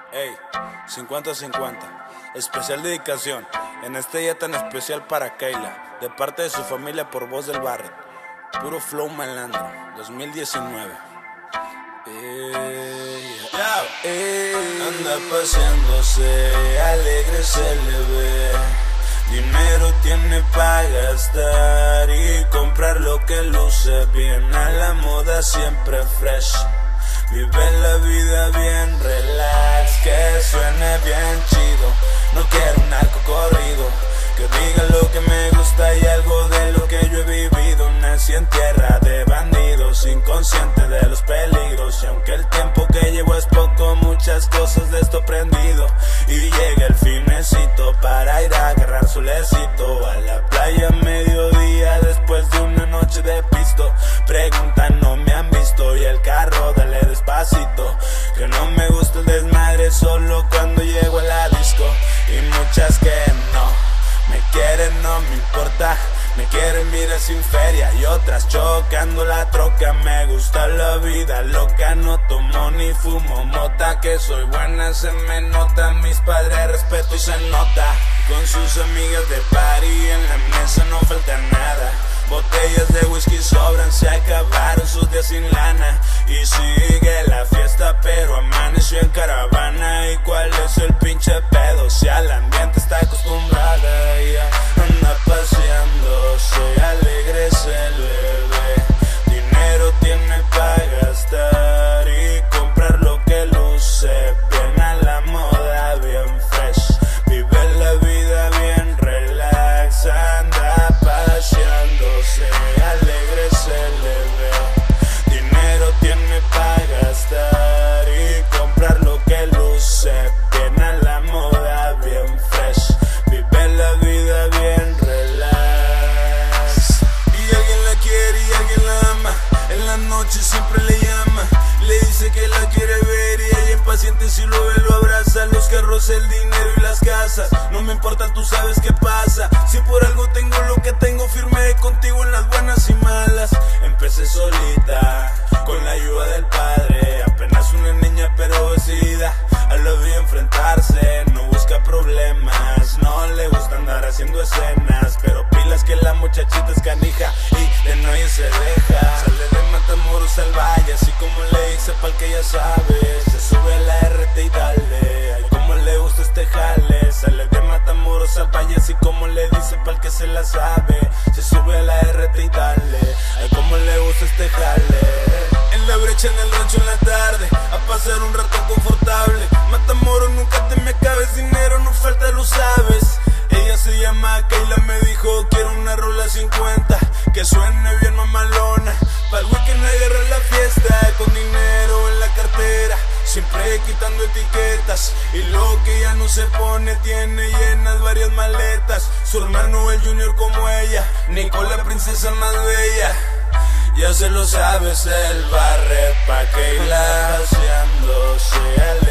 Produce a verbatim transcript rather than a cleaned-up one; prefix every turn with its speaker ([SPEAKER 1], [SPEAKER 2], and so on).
[SPEAKER 1] Ey, cincuenta cincuenta, especial dedicación en este día tan especial para Keila, de parte de su familia por voz del Barret. Puro flow malandro, dos mil diecinueve. Ey, yeah. Ey, anda paseándose, alegre se le ve. Dinero tiene para gastar y comprar lo que luce bien. A la moda siempre fresh. Vive la vida bien relax, que suene bien chido. No quiero un narco corrido, que diga lo que me gusta y algo de lo que yo he vivido. Nací en tierra de bandidos, inconsciente de los peligros. Y aunque el tiempo que llevo es poco, muchas cosas de esto he aprendido. Y llega el finecito para ir a agarrar solecito a la playa a mediodía después de una noche de pisto. Preguntan, no me han visto y el carro dale despacito, que no me gusta el desmadre solo cuando llego a la disco. Y muchas que no me quieren, no me importa, me quieren mirar sin feria y otras chocando la troca. Me gusta la vida loca, no tomo ni fumo mota, que soy buena se me nota, mis padres respeto y se nota. Con sus amigas de party en la mesa no falta nada, botellas de whisky sobran, se acabaron sus días sin lana. Y sigue la fiesta pero amaneció en caravana. ¿Y cuál es el pinche pedo? Si al ambiente está acostumbrada, ella anda paseándose, alegre se le ve. Dinero tiene para gastar y comprar lo que luce bien. A la moda bien fresh, vive la vida bien relax, anda paseándose, alegre se le ve. Dinero tiene para gastar y comprar lo que luce bien. A la moda bien fresh, vive la vida bien relax. Y alguien la quiere y alguien la ama, en la noche siempre le llama, le dice que la quiere ver y ella impaciente si lo ve lo abraza. Los carros, el dinero y las casas, no me importa, tú sabes qué pasa. Si por algo tengo lo que tengo, firmé contigo en las buenas y malas. Empecé solita, con la ayuda del padre, apenas una niña pero decidida a la vida enfrentarse. No busca problemas, no le gusta andar haciendo escenas, pero pilas que la muchachita es canija y de nadie se deja. Sale de Matamoros al valle, así como le dice pa'l que ya sabe. Se sube a la R T y dale, ay como le gusta este jale. Sale de Matamoros al valle, así como le dice pa'l que se la sabe. Se sube a la R T y dale, ay como le gusta este jale. En la brecha, en el rancho en la tarde, a pasar un rato confortable. Matamoros, nunca te me acabes, dinero no falta, lo sabes. Ella se llama Keila, me dijo quiero una rola cincuenta, que suene bien mamalona, pa'l weekend agarrar la fiesta. Con dinero en la cartera, siempre quitando etiquetas, y lo que ya no se pone tiene llenas varias maletas. Su hermano el Junior como ella, Nicole la princesa más bella. Ya se lo sabes, el Barret pa' Keila paseándose.